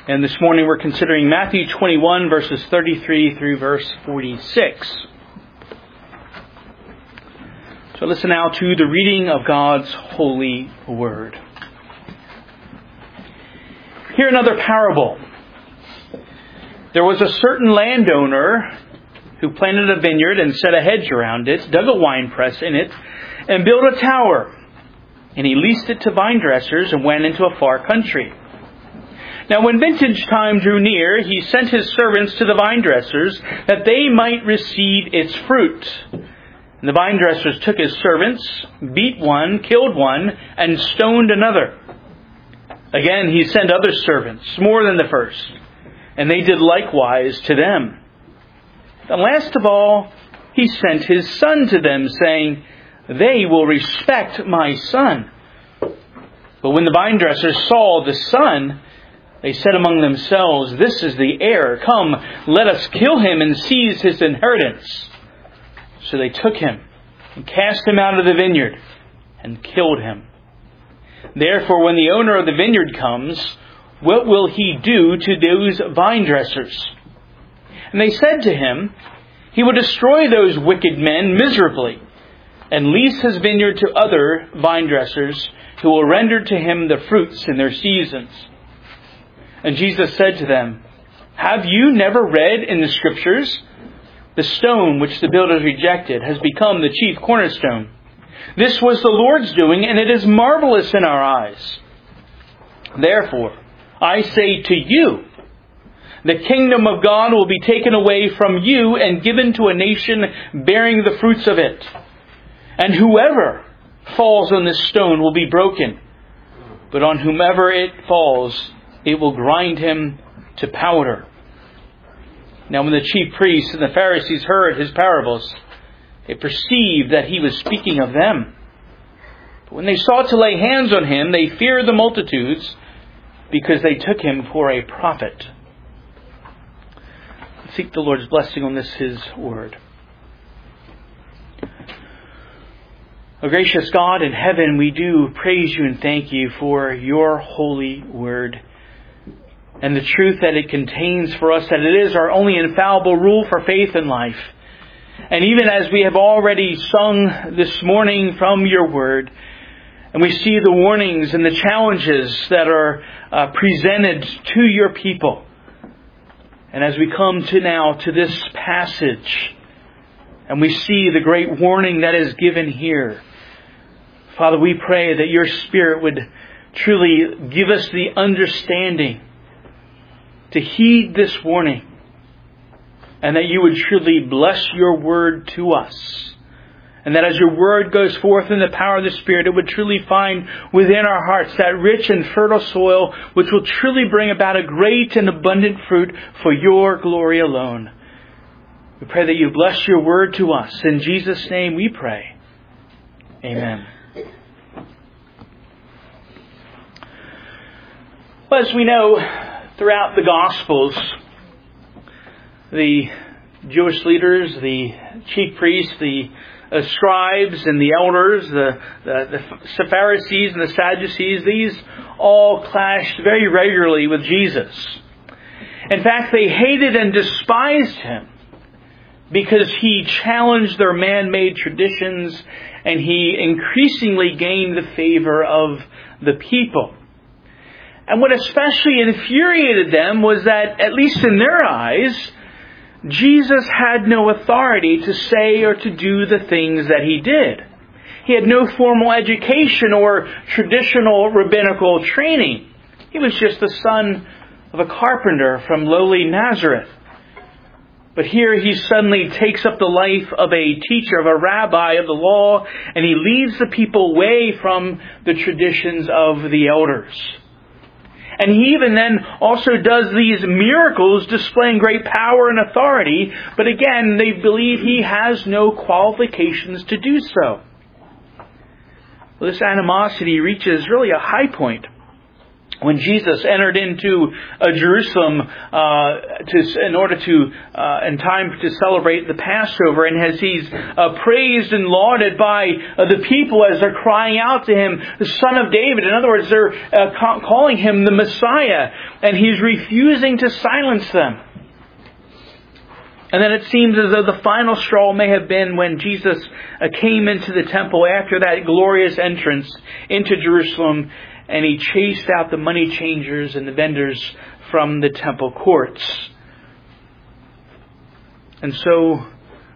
And this morning we're considering Matthew 21, verses 33 through verse 46. So listen now to the reading of God's holy word. Hear another parable. There was a certain landowner who planted a vineyard and set a hedge around it, dug a winepress in it, and built a tower. And he leased it to vine dressers and went into a far country. Now when vintage time drew near, he sent his servants to the vine dressers that they might receive its fruit. And the vine dressers took his servants, beat one, killed one, and stoned another. Again he sent other servants, more than the first, and they did likewise to them. And last of all, he sent his son to them, saying, "They will respect my son." But when the vine dressers saw the son, they said among themselves, "This is the heir. Come, let us kill him and seize his inheritance." So they took him and cast him out of the vineyard and killed him. Therefore, when the owner of the vineyard comes, what will he do to those vine dressers? And they said to him, "He will destroy those wicked men miserably and lease his vineyard to other vine dressers who will render to him the fruits in their seasons." And Jesus said to them, "Have you never read in the Scriptures, the stone which the builders rejected has become the chief cornerstone? This was the Lord's doing, and it is marvelous in our eyes. Therefore, I say to you, the kingdom of God will be taken away from you and given to a nation bearing the fruits of it. And whoever falls on this stone will be broken, but on whomever it falls, it will grind him to powder." Now when the chief priests and the Pharisees heard his parables, they perceived that he was speaking of them. But when they sought to lay hands on him, they feared the multitudes, because they took him for a prophet. Seek the Lord's blessing on this, His word. O gracious God in heaven, we do praise you and thank you for your holy word and the truth that it contains for us, that it is our only infallible rule for faith and life. And even as we have already sung this morning from your word, and we see the warnings and the challenges that are presented to your people, and as we come to this passage, and we see the great warning that is given here, Father, we pray that your Spirit would truly give us the understanding to heed this warning, and that you would truly bless your word to us. And that as your word goes forth in the power of the Spirit, it would truly find within our hearts that rich and fertile soil which will truly bring about a great and abundant fruit for your glory alone. We pray that you bless your word to us. In Jesus' name we pray. Amen. Well, as we know, throughout the Gospels, the Jewish leaders, the chief priests, the scribes and the elders, the Pharisees and the Sadducees, these all clashed very regularly with Jesus. In fact, they hated and despised him because he challenged their man-made traditions and he increasingly gained the favor of the people. And what especially infuriated them was that, at least in their eyes, Jesus had no authority to say or to do the things that he did. He had no formal education or traditional rabbinical training. He was just the son of a carpenter from lowly Nazareth. But here he suddenly takes up the life of a teacher, of a rabbi of the law, and he leads the people away from the traditions of the elders. And he even then also does these miracles displaying great power and authority. But again, they believe he has no qualifications to do so. Well, this animosity reaches really a high point when Jesus entered into Jerusalem in time to celebrate the Passover, and as he's praised and lauded by the people as they're crying out to him, the Son of David. In other words, they're calling him the Messiah, and he's refusing to silence them. And then it seems as though the final straw may have been when Jesus came into the temple after that glorious entrance into Jerusalem, and he chased out the money changers and the vendors from the temple courts. And so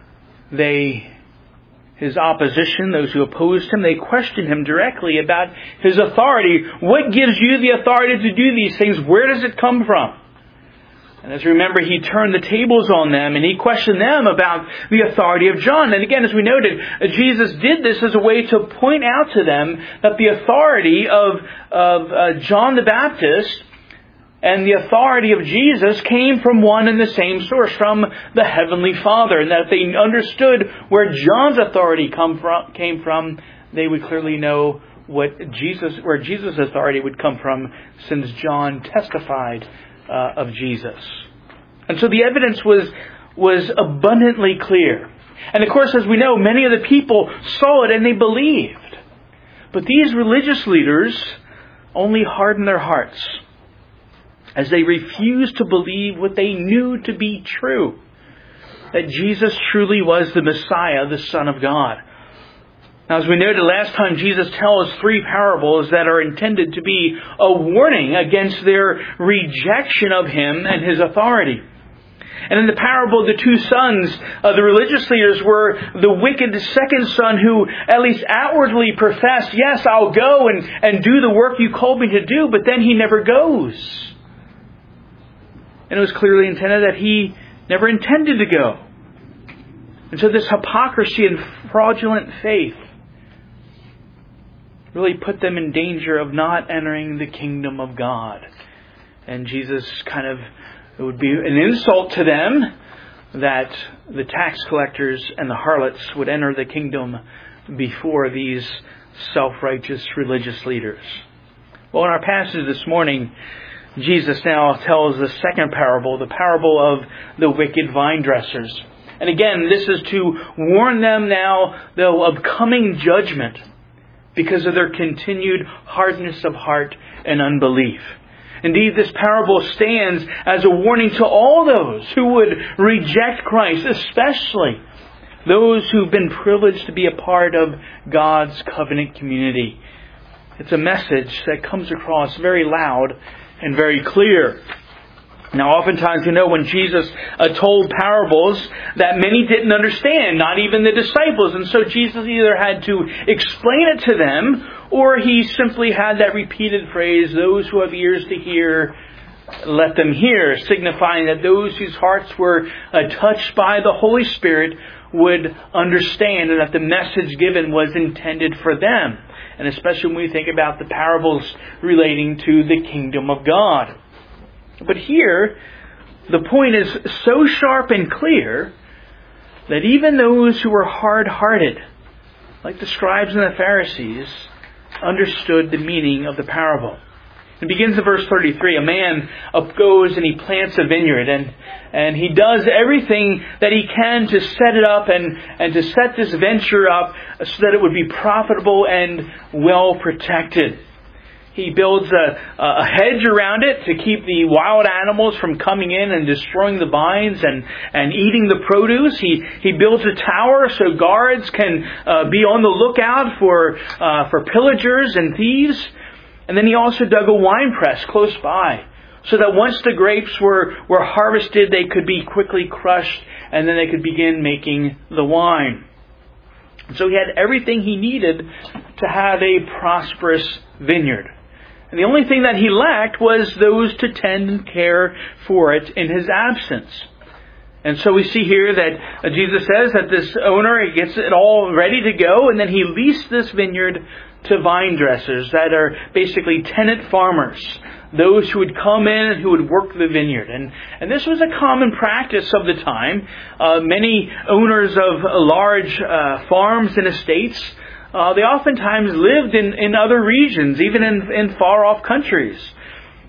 his opposition, those who opposed him, they questioned him directly about his authority. What gives you the authority to do these things? Where does it come from? And as you remember, he turned the tables on them and he questioned them about the authority of John. And again, as we noted, Jesus did this as a way to point out to them that the authority of John the Baptist and the authority of Jesus came from one and the same source, from the Heavenly Father. And that if they understood where John's authority came from, they would clearly know where Jesus' authority would come from, since John testified of Jesus. And so the evidence was abundantly clear. And of course, as we know, many of the people saw it and they believed. But these religious leaders only hardened their hearts as they refused to believe what they knew to be true, that Jesus truly was the Messiah, the Son of God. Now, as we noted last time, Jesus tells 3 parables that are intended to be a warning against their rejection of Him and His authority. And in the parable of the 2 sons, the religious leaders were the wicked second son who at least outwardly professed, yes, I'll go and do the work you called me to do, but then he never goes. And it was clearly intended that he never intended to go. And so this hypocrisy and fraudulent faith really put them in danger of not entering the kingdom of God. And Jesus it would be an insult to them that the tax collectors and the harlots would enter the kingdom before these self-righteous religious leaders. Well, in our passage this morning, Jesus now tells the second parable, the parable of the wicked vine dressers. And again, this is to warn them now, though, of coming judgment because of their continued hardness of heart and unbelief. Indeed, this parable stands as a warning to all those who would reject Christ, especially those who've been privileged to be a part of God's covenant community. It's a message that comes across very loud and very clear. Now, oftentimes, when Jesus told parables that many didn't understand, not even the disciples. And so Jesus either had to explain it to them, or he simply had that repeated phrase, those who have ears to hear, let them hear, signifying that those whose hearts were touched by the Holy Spirit would understand, and that the message given was intended for them. And especially when we think about the parables relating to the kingdom of God. But here, the point is so sharp and clear that even those who were hard-hearted, like the scribes and the Pharisees, understood the meaning of the parable. It begins in verse 33. A man goes and he plants a vineyard, and he does everything that he can to set it up and to set this venture up so that it would be profitable and well protected. He builds a hedge around it to keep the wild animals from coming in and destroying the vines and eating the produce. He builds a tower so guards can be on the lookout for pillagers and thieves. And then he also dug a wine press close by, so that once the grapes were harvested, they could be quickly crushed, and then they could begin making the wine. So he had everything he needed to have a prosperous vineyard. And the only thing that he lacked was those to tend and care for it in his absence. And so we see here that Jesus says that this owner gets it all ready to go, and then he leased this vineyard to vine dressers that are basically tenant farmers, those who would come in and who would work the vineyard. And this was a common practice of the time. Many owners of large farms and estates, they oftentimes lived in other regions, even in far-off countries.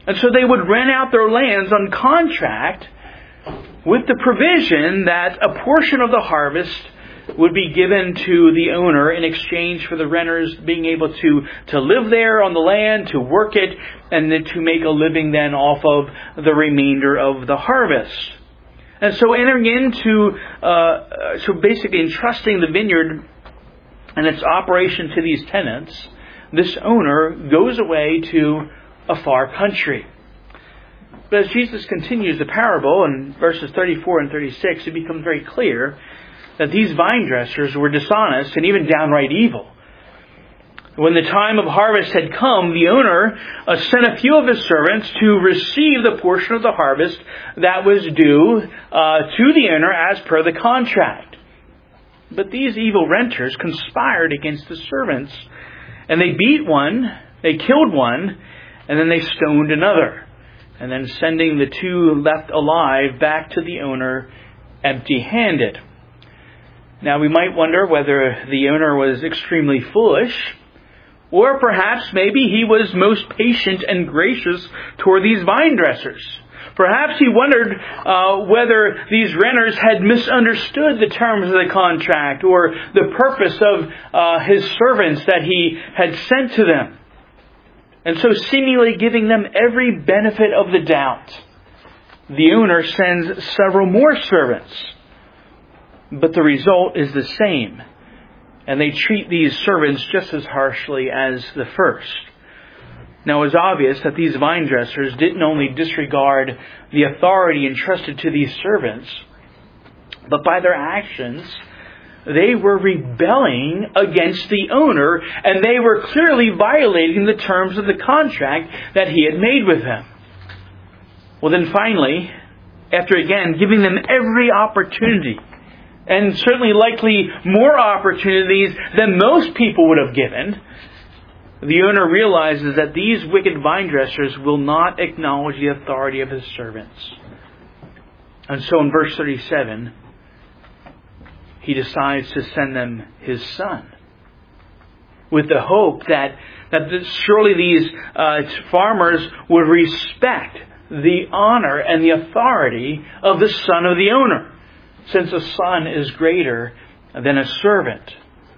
And so they would rent out their lands on contract with the provision that a portion of the harvest would be given to the owner in exchange for the renters being able to live there on the land, to work it, and then to make a living then off of the remainder of the harvest. And so entering into, so basically entrusting the vineyard and its operation to these tenants, this owner goes away to a far country. But as Jesus continues the parable in verses 34 and 36, it becomes very clear that these vine dressers were dishonest and even downright evil. When the time of harvest had come, the owner sent a few of his servants to receive the portion of the harvest that was due to the owner as per the contract. But these evil renters conspired against the servants, and they beat one, they killed one, and then they stoned another, and then sending the two left alive back to the owner empty-handed. Now we might wonder whether the owner was extremely foolish, or perhaps maybe he was most patient and gracious toward these vine dressers. Perhaps he wondered whether these renters had misunderstood the terms of the contract or the purpose of his servants that he had sent to them. And so seemingly giving them every benefit of the doubt, the owner sends several more servants. But the result is the same. And they treat these servants just as harshly as the first. Now it's obvious that these vine dressers didn't only disregard the authority entrusted to these servants, but by their actions, they were rebelling against the owner, and they were clearly violating the terms of the contract that he had made with them. Well then finally, after again giving them every opportunity, and certainly likely more opportunities than most people would have given, the owner realizes that these wicked vine dressers will not acknowledge the authority of his servants. And so in verse 37, he decides to send them his son, with the hope that surely these farmers would respect the honor and the authority of the son of the owner, since a son is greater than a servant.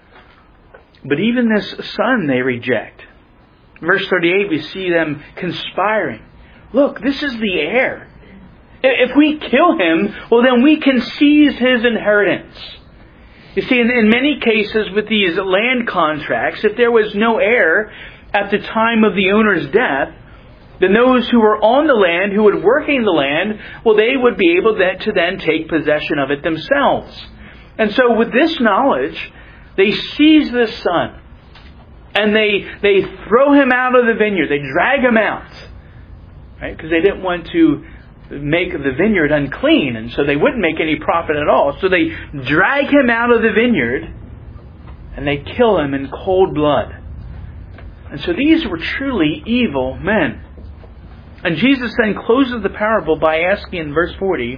But even this son they reject. Verse 38, we see them conspiring. Look, this is the heir. If we kill him, well then we can seize his inheritance. You see, in many cases with these land contracts, if there was no heir at the time of the owner's death, then those who were on the land, who were working the land, well, they would be able to then take possession of it themselves. And so with this knowledge, they seize this son, and they throw him out of the vineyard. They drag him out, right? Because they didn't want to make the vineyard unclean, and so they wouldn't make any profit at all. So they drag him out of the vineyard, and they kill him in cold blood. And so these were truly evil men. And Jesus then closes the parable by asking in verse 40,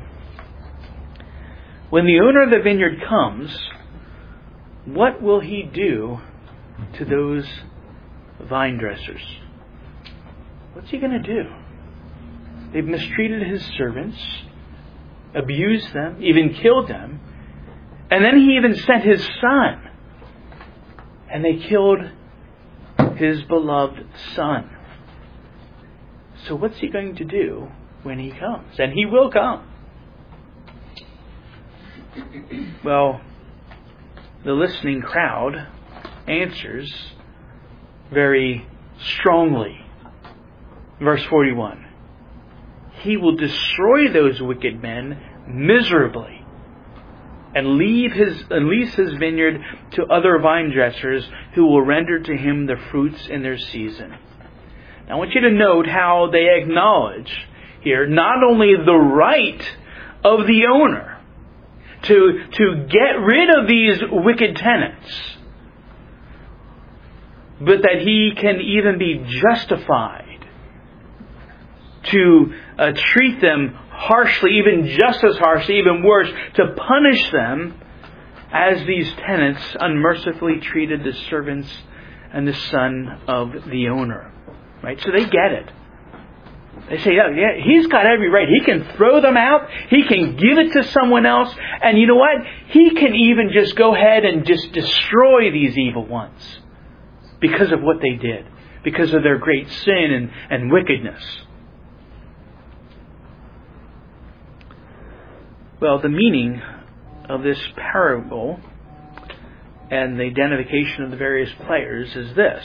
when the owner of the vineyard comes, what will he do to those vine dressers? What's he going to do? They've mistreated his servants, abused them, even killed them. And then he even sent his son. And they killed his beloved son. So what's he going to do when he comes? And he will come. Well, the listening crowd answers very strongly. Verse 41. He will destroy those wicked men miserably and lease his vineyard to other vine dressers who will render to him the fruits in their season. Now, I want you to note how they acknowledge here not only the right of the owner to get rid of these wicked tenants, but that he can even be justified to treat them harshly, even just as harshly, even worse, to punish them as these tenants unmercifully treated the servants and the son of the owner. Right? So they get it. They say, yeah, he's got every right. He can throw them out. He can give it to someone else. And you know what? He can even just go ahead and just destroy these evil ones because of what they did, because of their great sin and wickedness. Well, the meaning of this parable and the identification of the various players is this.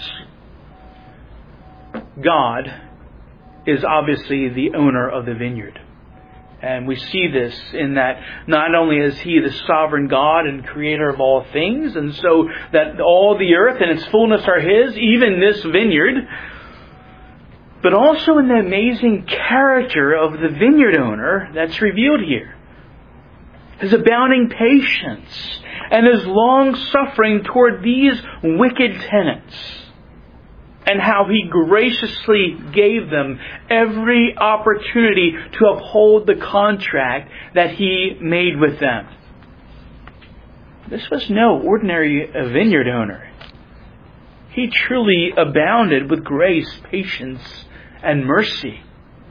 God is obviously the owner of the vineyard. And we see this in that not only is He the sovereign God and creator of all things, and so that all the earth and its fullness are His, even this vineyard, but also in the amazing character of the vineyard owner that's revealed here. His abounding patience and His long suffering toward these wicked tenants, and how He graciously gave them every opportunity to uphold the contract that He made with them. This was no ordinary vineyard owner. He truly abounded with grace, patience, and mercy.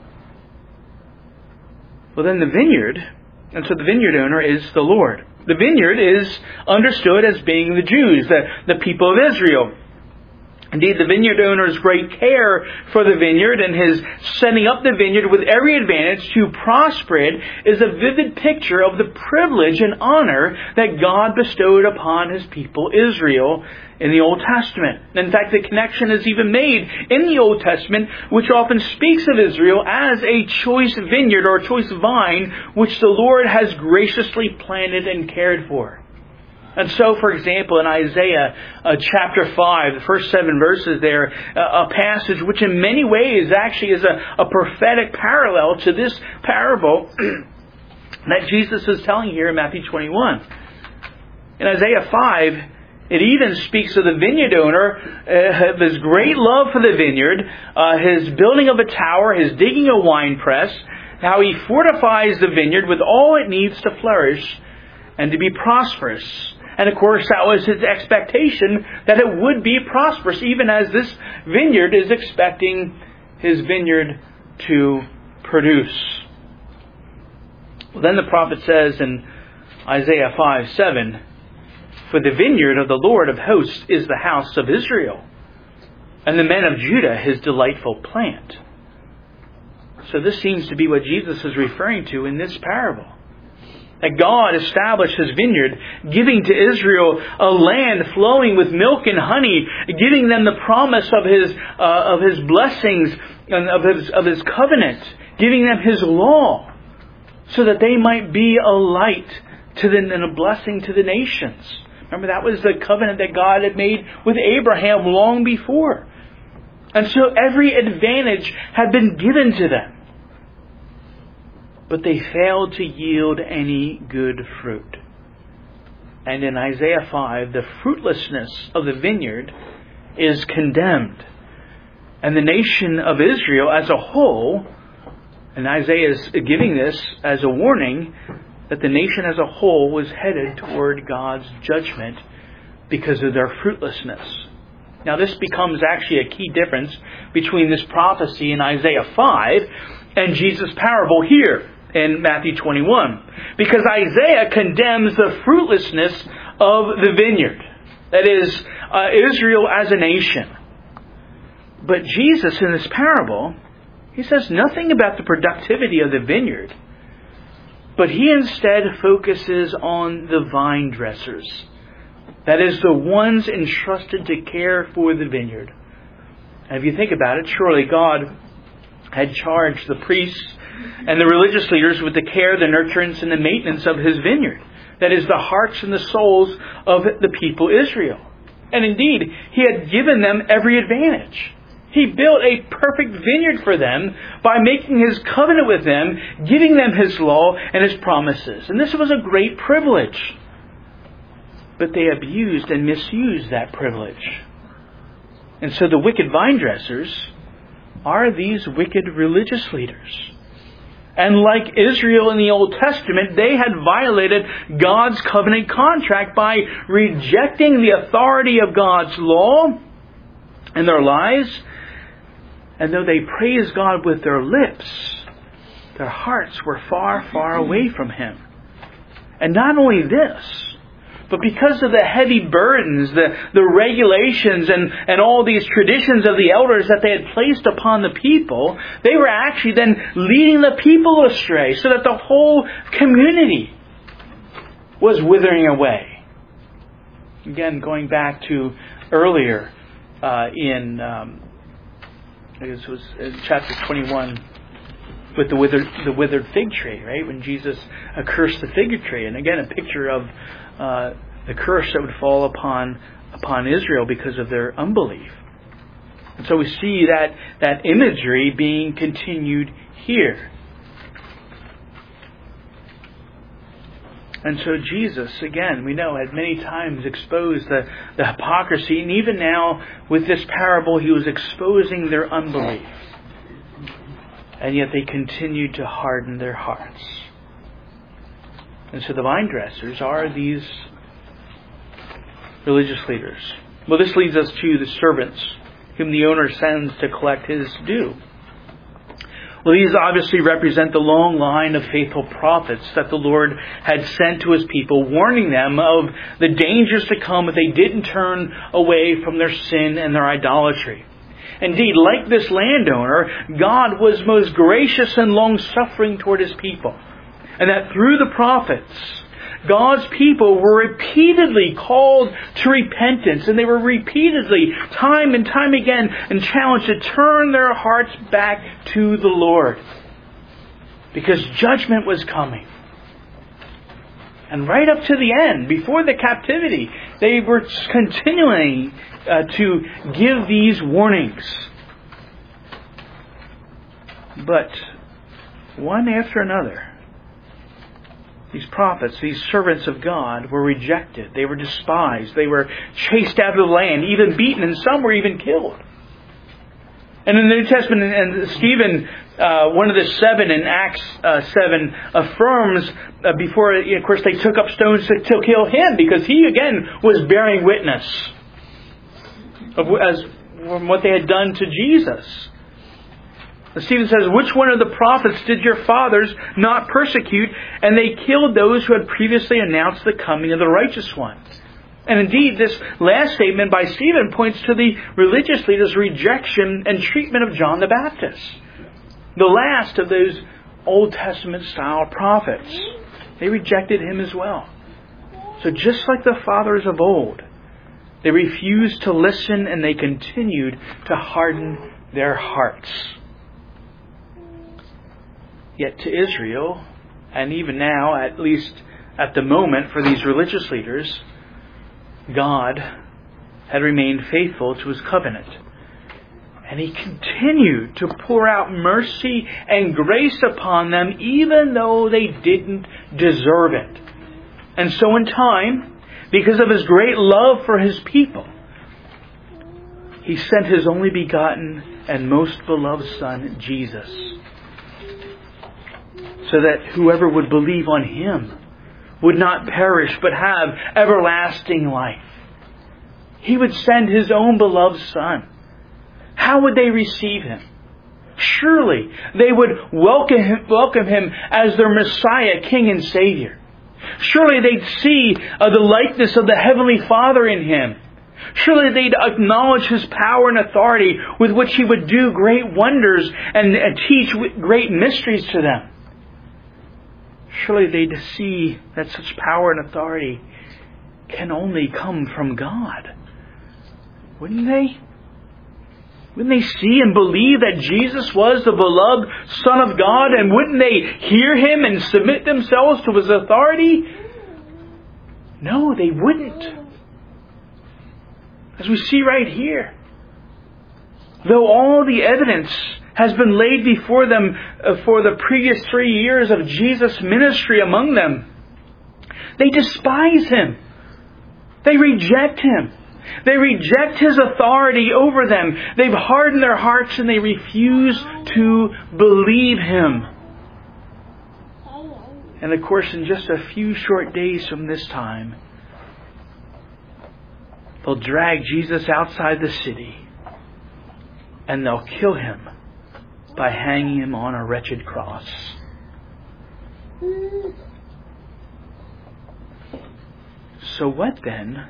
Well, then the vineyard, and so the vineyard owner is the Lord. The vineyard is understood as being the Jews, the people of Israel. Indeed, the vineyard owner's great care for the vineyard and his setting up the vineyard with every advantage to prosper it is a vivid picture of the privilege and honor that God bestowed upon His people Israel in the Old Testament. In fact, the connection is even made in the Old Testament, which often speaks of Israel as a choice vineyard or a choice vine, which the Lord has graciously planted and cared for. And so, for example, in Isaiah chapter 5, the first 7 verses there, a passage which in many ways actually is a prophetic parallel to this parable that Jesus is telling here in Matthew 21. In Isaiah 5, it even speaks of the vineyard owner, his great love for the vineyard, his building of a tower, his digging a winepress, how he fortifies the vineyard with all it needs to flourish and to be prosperous. And of course, that was his expectation, that it would be prosperous, even as this vineyard is expecting his vineyard to produce. Well, then the prophet says in Isaiah 5:7, "For the vineyard of the Lord of hosts is the house of Israel, and the men of Judah His delightful plant." So this seems to be what Jesus is referring to in this parable. That God established His vineyard, giving to Israel a land flowing with milk and honey, giving them the promise of His blessings and of His covenant, giving them His law, so that they might be a light to and a blessing to the nations. Remember, that was the covenant that God had made with Abraham long before. And so every advantage had been given to them. But they failed to yield any good fruit. And in Isaiah 5, the fruitlessness of the vineyard is condemned. And the nation of Israel as a whole, and Isaiah is giving this as a warning, that the nation as a whole was headed toward God's judgment because of their fruitlessness. Now this becomes actually a key difference between this prophecy in Isaiah 5 and Jesus' parable here in Matthew 21. Because Isaiah condemns the fruitlessness of the vineyard. That is, Israel as a nation. But Jesus in this parable, He says nothing about the productivity of the vineyard. But He instead focuses on the vine dressers. That is, the ones entrusted to care for the vineyard. And if you think about it, surely God had charged the priests and the religious leaders with the care, the nurturance, and the maintenance of His vineyard. That is, the hearts and the souls of the people Israel. And indeed, He had given them every advantage. He built a perfect vineyard for them by making His covenant with them, giving them His law and His promises. And this was a great privilege. But they abused and misused that privilege. And so the wicked vine dressers are these wicked religious leaders. And like Israel in the Old Testament, they had violated God's covenant contract by rejecting the authority of God's law in their lives And though they praised God with their lips, their hearts were far, far away from Him. And not only this, but because of the heavy burdens, the regulations, and all these traditions of the elders that they had placed upon the people, they were actually then leading the people astray, so that the whole community was withering away. Again, going back to earlier in, I guess it was chapter 21, with the withered fig tree, right? When Jesus cursed the fig tree. And again, a picture of the curse that would fall upon Israel because of their unbelief. And so we see that imagery being continued here. And so Jesus, again, we know, had many times exposed the hypocrisy. And even now, with this parable, He was exposing their unbelief. And yet they continued to harden their hearts. And so the vine dressers are these religious leaders. Well, this leads us to the servants whom the owner sends to collect his due. Well, these obviously represent the long line of faithful prophets that the Lord had sent to His people, warning them of the dangers to come if they didn't turn away from their sin and their idolatry. Indeed, like this landowner, God was most gracious and long-suffering toward His people. And that through the prophets, God's people were repeatedly called to repentance. And they were repeatedly, time and time again, and challenged to turn their hearts back to the Lord. Because judgment was coming. And right up to the end, before the captivity, they were continuing to give these warnings. But one after another, these prophets, these servants of God, were rejected. They were despised. They were chased out of the land, even beaten, and some were even killed. And in the New Testament, and Stephen, one of the seven in Acts 7, affirms before, of course, they took up stones to kill him, because he, again, was bearing witness of what they had done to Jesus. Stephen says, "Which one of the prophets did your fathers not persecute? And they killed those who had previously announced the coming of the righteous one." And indeed, this last statement by Stephen points to the religious leaders' rejection and treatment of John the Baptist, the last of those Old Testament style prophets. They rejected him as well. So just like the fathers of old, they refused to listen, and they continued to harden their hearts. Yet to Israel, and even now, at least at the moment for these religious leaders, God had remained faithful to His covenant. And He continued to pour out mercy and grace upon them, even though they didn't deserve it. And so in time, because of His great love for His people, He sent His only begotten and most beloved Son, Jesus, so that whoever would believe on Him would not perish but have everlasting life. He would send His own beloved Son. How would they receive Him? Surely they would welcome Him as their Messiah, King and Savior. Surely they'd see the likeness of the Heavenly Father in Him. Surely they'd acknowledge His power and authority with which He would do great wonders and teach great mysteries to them. Surely they'd see that such power and authority can only come from God. Wouldn't they? Wouldn't they see and believe that Jesus was the beloved Son of God? And wouldn't they hear Him and submit themselves to His authority? No, they wouldn't. As we see right here, though all the evidence has been laid before them for the previous 3 years of Jesus' ministry among them, they despise Him. They reject Him. They reject His authority over them. They've hardened their hearts and they refuse to believe Him. And of course, in just a few short days from this time, they'll drag Jesus outside the city and they'll kill him by hanging him on a wretched cross. So what then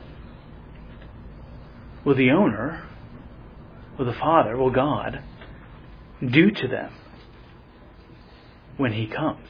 will the owner, will the Father, will God do to them when He comes?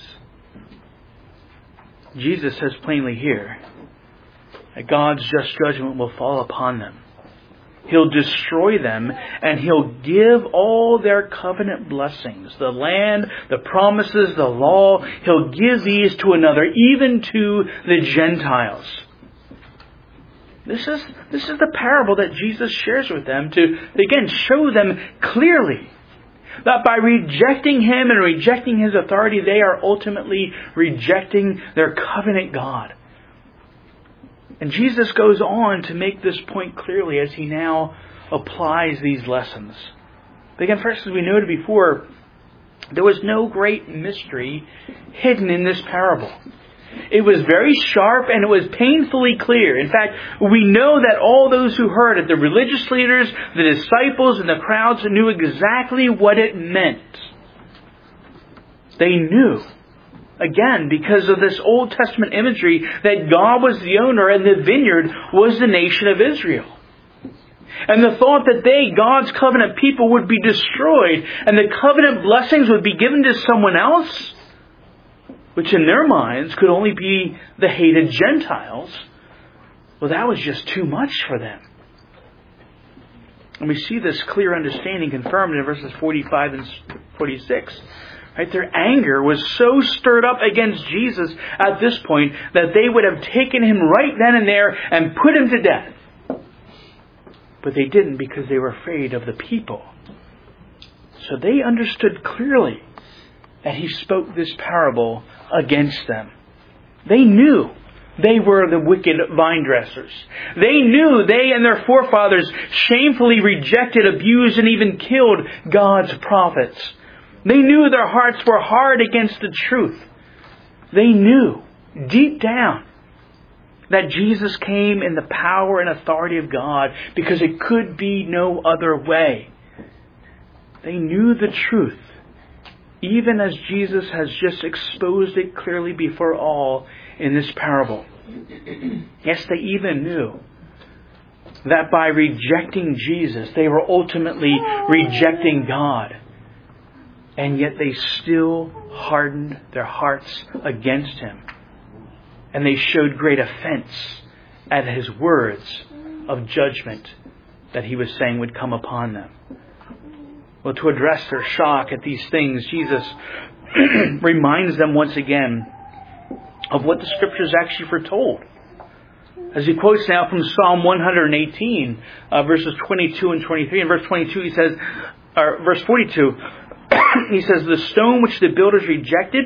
Jesus says plainly here that God's just judgment will fall upon them. He'll destroy them, and He'll give all their covenant blessings, the land, the promises, the law. He'll give these to another, even to the Gentiles. This is the parable that Jesus shares with them to, again, show them clearly that by rejecting Him and rejecting His authority, they are ultimately rejecting their covenant God. And Jesus goes on to make this point clearly as He now applies these lessons. But again, first, as we noted before, there was no great mystery hidden in this parable. It was very sharp and it was painfully clear. In fact, we know that all those who heard it, the religious leaders, the disciples, and the crowds, knew exactly what it meant. They knew. Again, because of this Old Testament imagery that God was the owner and the vineyard was the nation of Israel. And the thought that they, God's covenant people, would be destroyed and the covenant blessings would be given to someone else, which in their minds could only be the hated Gentiles, well, that was just too much for them. And we see this clear understanding confirmed in verses 45 and 46. Right? Their anger was so stirred up against Jesus at this point that they would have taken Him right then and there and put Him to death. But they didn't because they were afraid of the people. So they understood clearly that He spoke this parable against them. They knew they were the wicked vine dressers. They knew they and their forefathers shamefully rejected, abused, and even killed God's prophets. They knew their hearts were hard against the truth. They knew deep down that Jesus came in the power and authority of God because it could be no other way. They knew the truth, even as Jesus has just exposed it clearly before all in this parable. Yes, they even knew that by rejecting Jesus, they were ultimately rejecting God. And yet they still hardened their hearts against Him. And they showed great offense at His words of judgment that He was saying would come upon them. Well, to address their shock at these things, Jesus reminds them once again of what the Scriptures actually foretold. As He quotes now from Psalm 118, verses 22 and 23. In verse 22 He says, or verse 42, He says, "The stone which the builders rejected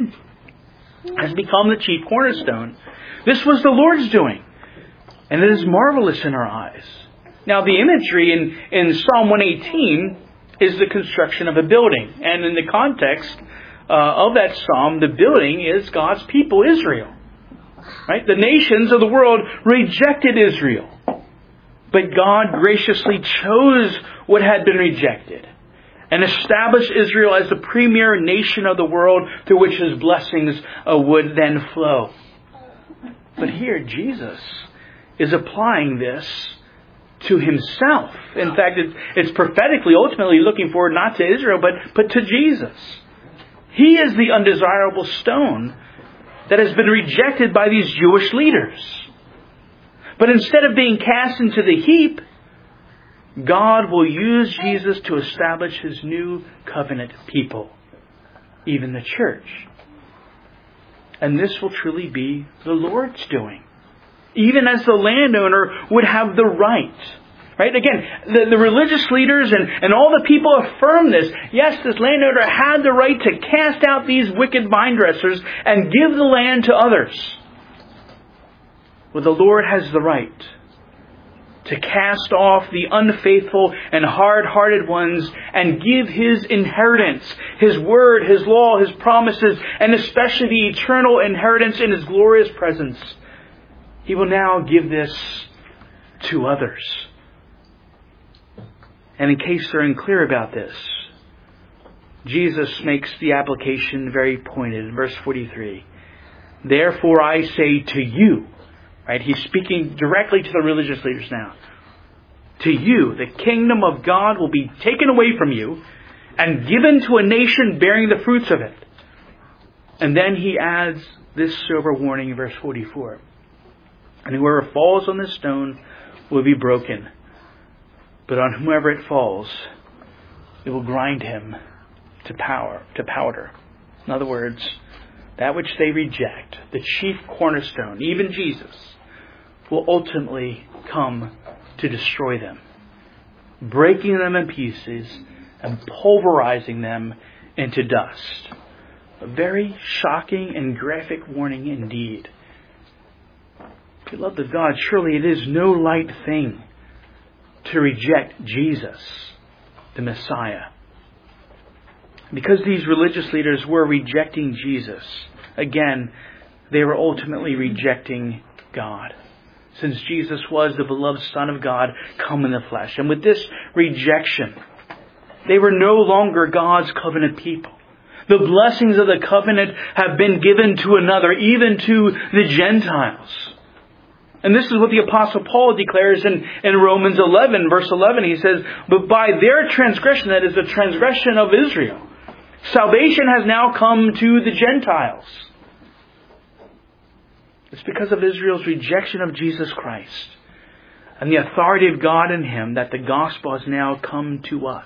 has become the chief cornerstone. This was the Lord's doing, and it is marvelous in our eyes." Now, the imagery in Psalm 118 is the construction of a building. And in the context of that psalm, the building is God's people, Israel. Right? The nations of the world rejected Israel. But God graciously chose what had been rejected and established Israel as the premier nation of the world through which His blessings would then flow. But here, Jesus is applying this to Himself. In fact, it's prophetically, ultimately looking forward not to Israel, but to Jesus. He is the undesirable stone that has been rejected by these Jewish leaders. But instead of being cast into the heap, God will use Jesus to establish His new covenant people, even the church. And this will truly be the Lord's doing. Even as the landowner would have the right. Right? Again, the religious leaders and all the people affirm this. Yes, this landowner had the right to cast out these wicked vine dressers and give the land to others. Well, the Lord has the right to cast off the unfaithful and hard-hearted ones and give His inheritance, His word, His law, His promises, and especially the eternal inheritance in His glorious presence. He will now give this to others. And in case they're unclear about this, Jesus makes the application very pointed in verse 43. Therefore I say to you, right? He's speaking directly to the religious leaders now. To you, the kingdom of God will be taken away from you and given to a nation bearing the fruits of it. And then he adds this sober warning in verse 44. And whoever falls on this stone will be broken, but on whomever it falls, it will grind him to powder. In other words, that which they reject, the chief cornerstone, even Jesus, will ultimately come to destroy them, breaking them in pieces and pulverizing them into dust. A very shocking and graphic warning indeed. Beloved of God, surely it is no light thing to reject Jesus, the Messiah. Because these religious leaders were rejecting Jesus, again, they were ultimately rejecting God. Since Jesus was the beloved Son of God come in the flesh. And with this rejection, they were no longer God's covenant people. The blessings of the covenant have been given to another, even to the Gentiles. And this is what the Apostle Paul declares in Romans 11, verse 11. He says, but by their transgression, that is the transgression of Israel, salvation has now come to the Gentiles. It's because of Israel's rejection of Jesus Christ and the authority of God in Him that the gospel has now come to us,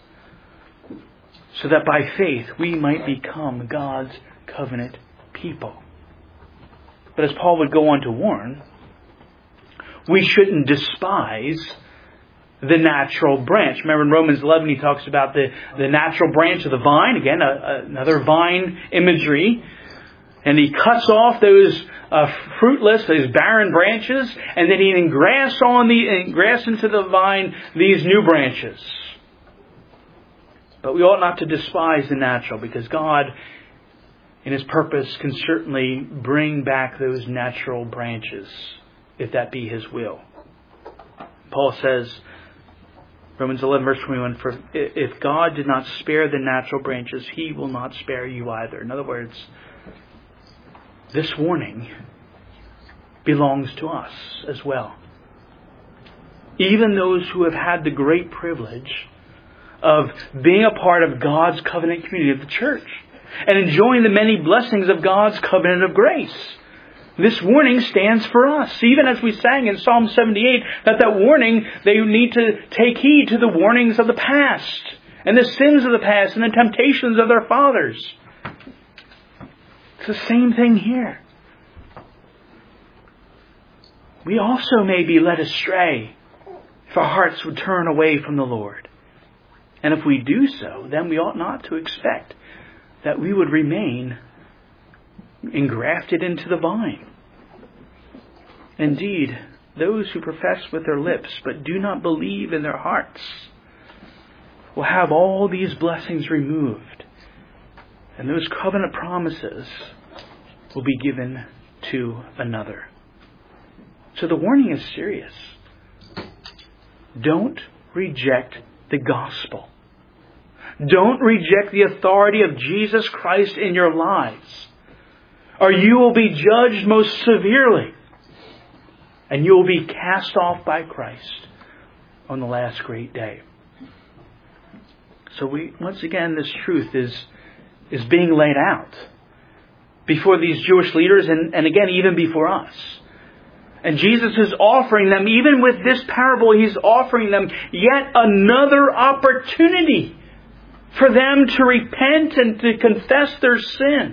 so that by faith we might become God's covenant people. But as Paul would go on to warn, we shouldn't despise the natural branch. Remember in Romans 11 he talks about the natural branch of the vine. Again, another vine imagery. And he cuts off those fruitless, those barren branches, and then he engrafts into the vine these new branches. But we ought not to despise the natural, because God, in His purpose, can certainly bring back those natural branches, if that be His will. Paul says, Romans 11 verse 21, for if God did not spare the natural branches, He will not spare you either. In other words, this warning belongs to us as well. Even those who have had the great privilege of being a part of God's covenant community of the church and enjoying the many blessings of God's covenant of grace. This warning stands for us. Even as we sang in Psalm 78, that warning, they need to take heed to the warnings of the past and the sins of the past and the temptations of their fathers. It's the same thing here. We also may be led astray if our hearts would turn away from the Lord. And if we do so, then we ought not to expect that we would remain engrafted into the vine. Indeed, those who profess with their lips but do not believe in their hearts will have all these blessings removed, and those covenant promises will be given to another. So the warning is serious. Don't reject the gospel. Don't reject the authority of Jesus Christ in your lives, or you will be judged most severely, and you will be cast off by Christ on the last great day. So once again, this truth is being laid out before these Jewish leaders, and again, even before us. And Jesus is offering them, even with this parable, He's offering them yet another opportunity for them to repent and to confess their sin.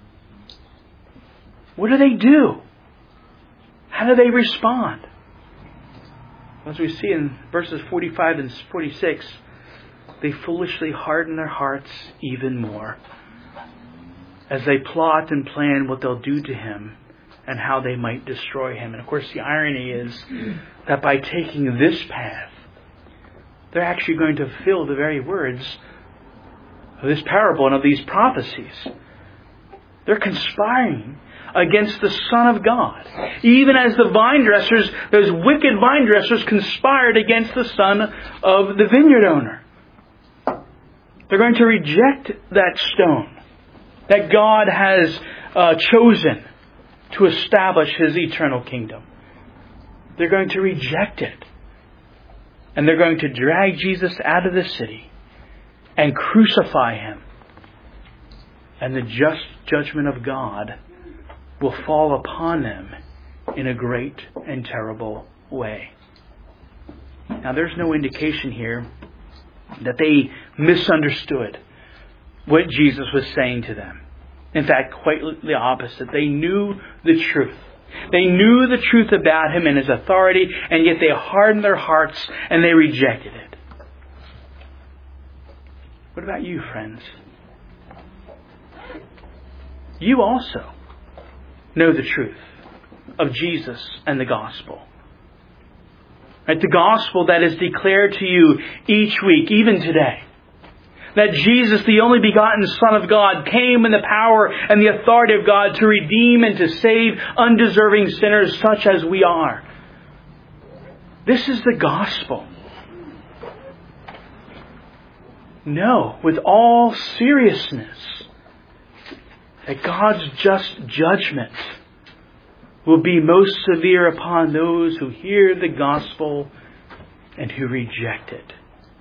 What do? How do they respond? As we see in verses 45 and 46, they foolishly harden their hearts even more as they plot and plan what they'll do to Him and how they might destroy Him. And of course, the irony is that by taking this path, they're actually going to fulfill the very words of this parable and of these prophecies. They're conspiring against the Son of God. Even as the vine dressers, those wicked vine dressers conspired against the son of the vineyard owner. They're going to reject that stone that God has chosen to establish His eternal kingdom. They're going to reject it. And they're going to drag Jesus out of the city and crucify Him. And the just judgment of God will fall upon them in a great and terrible way. Now, there's no indication here that they misunderstood what Jesus was saying to them. In fact, quite the opposite. They knew the truth. They knew the truth about Him and His authority, and yet they hardened their hearts and they rejected it. What about you, friends? You also know the truth of Jesus and the gospel. Right? The gospel that is declared to you each week, even today. That Jesus, the only begotten Son of God, came in the power and the authority of God to redeem and to save undeserving sinners such as we are. This is the gospel. Know with all seriousness that God's just judgment will be most severe upon those who hear the gospel and who reject it.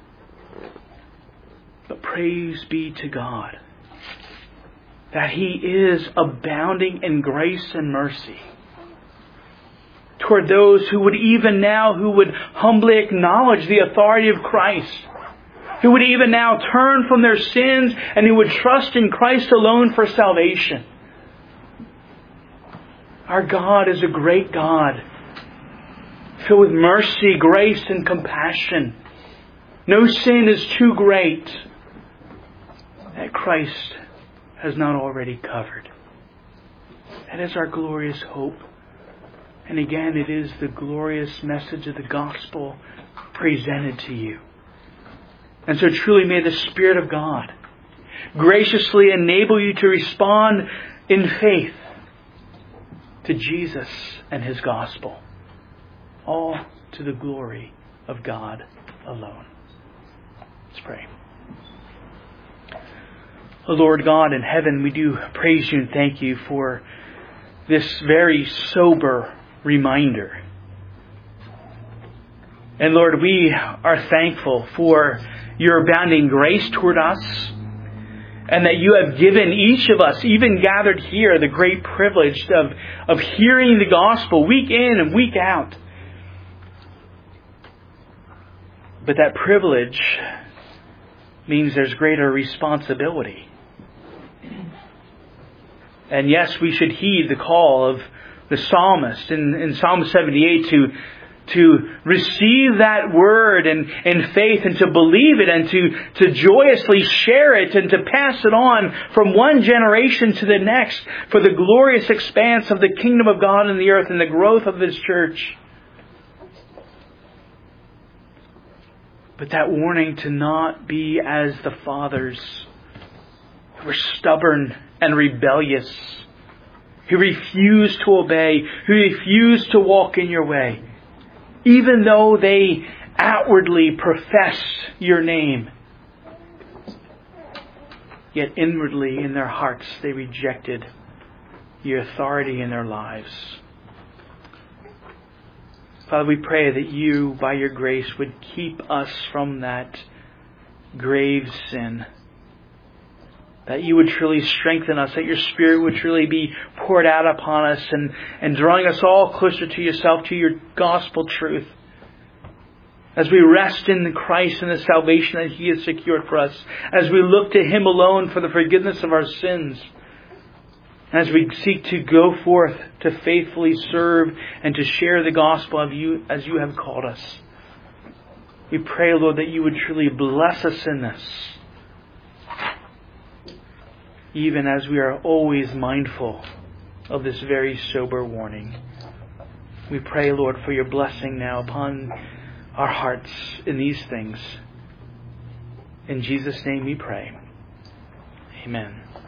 But praise be to God that He is abounding in grace and mercy toward those who would humbly acknowledge the authority of Christ, who would even now turn from their sins and who would trust in Christ alone for salvation. Our God is a great God, filled with mercy, grace, and compassion. No sin is too great that Christ has not already covered. That is our glorious hope. And again, it is the glorious message of the gospel presented to you. And so truly may the Spirit of God graciously enable you to respond in faith to Jesus and His gospel. All to the glory of God alone. Let's pray. O Lord God in heaven, we do praise You and thank You for this very sober reminder. And Lord, we are thankful for Your abounding grace toward us, and that You have given each of us, even gathered here, the great privilege of hearing the gospel week in and week out. But that privilege means there's greater responsibility. And yes, we should heed the call of the psalmist in Psalm 78 to receive that word in faith and to believe it and to joyously share it and to pass it on from one generation to the next for the glorious expanse of the kingdom of God in the earth and the growth of His church. But that warning to not be as the fathers who were stubborn and rebellious, who refused to obey, who refused to walk in Your way, even though they outwardly profess Your name, yet inwardly in their hearts they rejected Your authority in their lives. Father, we pray that You, by Your grace, would keep us from that grave sin. That You would truly strengthen us, that Your Spirit would truly be poured out upon us and drawing us all closer to Yourself, to Your gospel truth. As we rest in Christ and the salvation that He has secured for us. As we look to Him alone for the forgiveness of our sins. As we seek to go forth to faithfully serve and to share the gospel of You as You have called us. We pray, Lord, that You would truly bless us in this. Even as we are always mindful of this very sober warning. We pray, Lord, for Your blessing now upon our hearts in these things. In Jesus' name we pray. Amen.